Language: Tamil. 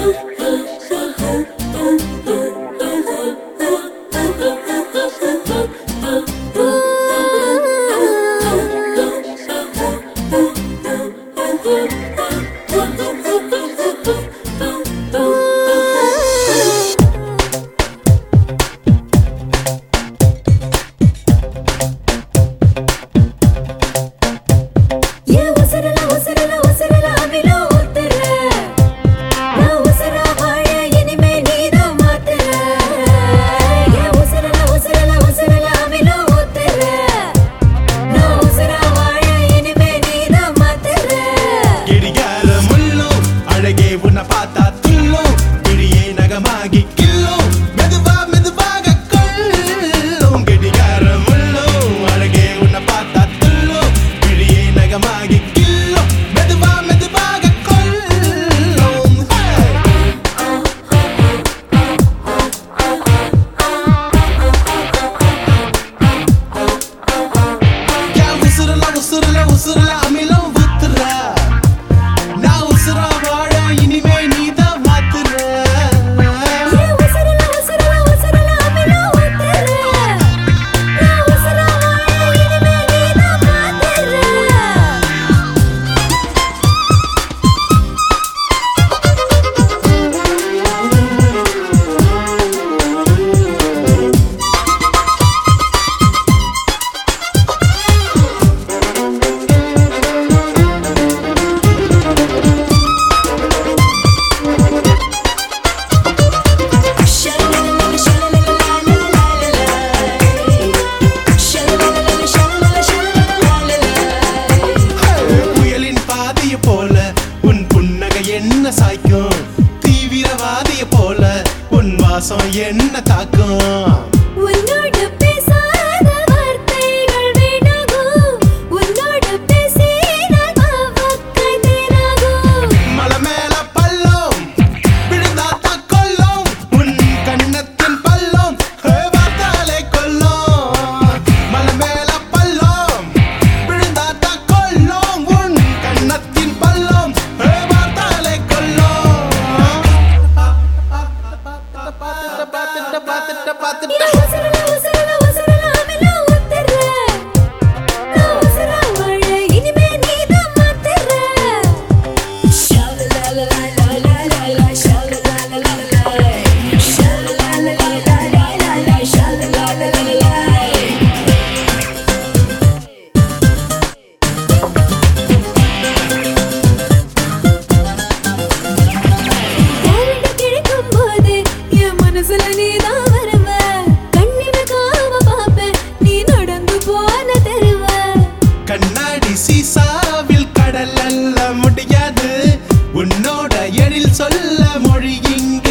என்ன தாக்கும் உன்னோடு பேசாத வார்த்தைகள் வீணாகும் உன்னோடு பேசினால் வாழ்க்கை தேனாகும் மலை மேல பள்ளம் விழுந்தா கொல்லும் உன் கண்ணத்தின் பள்ளம் பார்த்தாலே கொல்லும் மலை மேல பள்ளம் விழுந்தா கொல்லும் உன் கண்ணத்தின் பள்ளம் பார்த்தாலே கொல்லும் கண்ணாடி சீசாவில் கடல் அல்ல முடியாது உன்னோட எழில் சொல்ல மொழி இங்க